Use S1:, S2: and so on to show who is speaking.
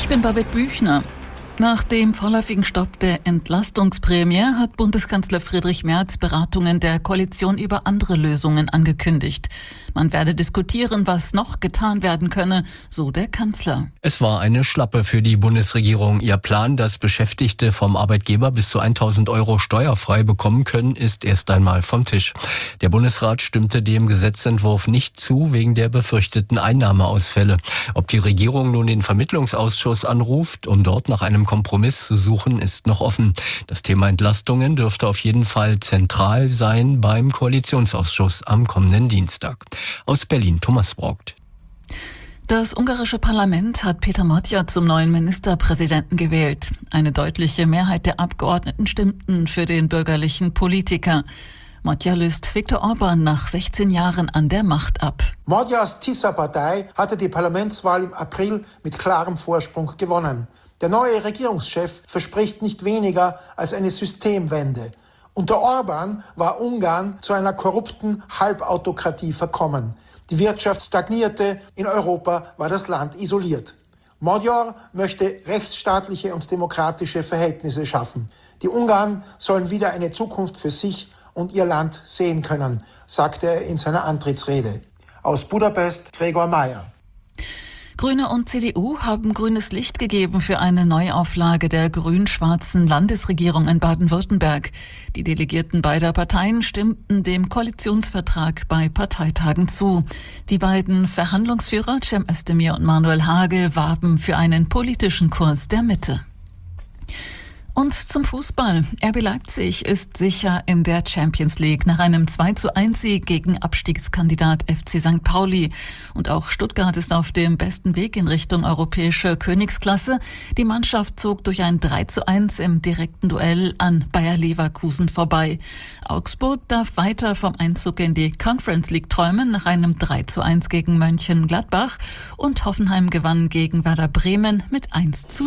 S1: Ich bin Babette Büchner. Nach dem vorläufigen Stopp der Entlastungsprämie hat Bundeskanzler Friedrich Merz Beratungen der Koalition über andere Lösungen angekündigt. Man werde diskutieren, was noch getan werden könne, so der Kanzler.
S2: Es war eine Schlappe für die Bundesregierung. Ihr Plan, dass Beschäftigte vom Arbeitgeber bis zu 1.000 € steuerfrei bekommen können, ist erst einmal vom Tisch. Der Bundesrat stimmte dem Gesetzentwurf nicht zu, wegen der befürchteten Einnahmeausfälle. Ob die Regierung nun den Vermittlungsausschuss anruft, um dort nach einem Kompromiss zu suchen, ist noch offen. Das Thema Entlastungen dürfte auf jeden Fall zentral sein beim Koalitionsausschuss am kommenden Dienstag. Aus Berlin, Thomas Braugt.
S1: Das ungarische Parlament hat Péter Magyar zum neuen Ministerpräsidenten gewählt. Eine deutliche Mehrheit der Abgeordneten stimmten für den bürgerlichen Politiker. Magyar löst Viktor Orbán nach 16 Jahren an der Macht ab.
S3: Magyars Tisza-Partei hatte die Parlamentswahl im April mit klarem Vorsprung gewonnen. Der neue Regierungschef verspricht nicht weniger als eine Systemwende. Unter Orbán war Ungarn zu einer korrupten Halbautokratie verkommen. Die Wirtschaft stagnierte, in Europa war das Land isoliert. Magyar möchte rechtsstaatliche und demokratische Verhältnisse schaffen. Die Ungarn sollen wieder eine Zukunft für sich und ihr Land sehen können, sagte er in seiner Antrittsrede. Aus Budapest, Gregor Mayer.
S1: Grüne und CDU haben grünes Licht gegeben für eine Neuauflage der grün-schwarzen Landesregierung in Baden-Württemberg. Die Delegierten beider Parteien stimmten dem Koalitionsvertrag bei Parteitagen zu. Die beiden Verhandlungsführer Cem Özdemir und Manuel Hage warben für einen politischen Kurs der Mitte. Und zum Fußball. RB Leipzig ist sicher in der Champions League nach einem 2:1-Sieg gegen Abstiegskandidat FC St. Pauli. Und auch Stuttgart ist auf dem besten Weg in Richtung europäische Königsklasse. Die Mannschaft zog durch ein 3:1 im direkten Duell an Bayer Leverkusen vorbei. Augsburg darf weiter vom Einzug in die Conference League träumen nach einem 3:1 gegen Mönchengladbach. Und Hoffenheim gewann gegen Werder Bremen mit 1:0.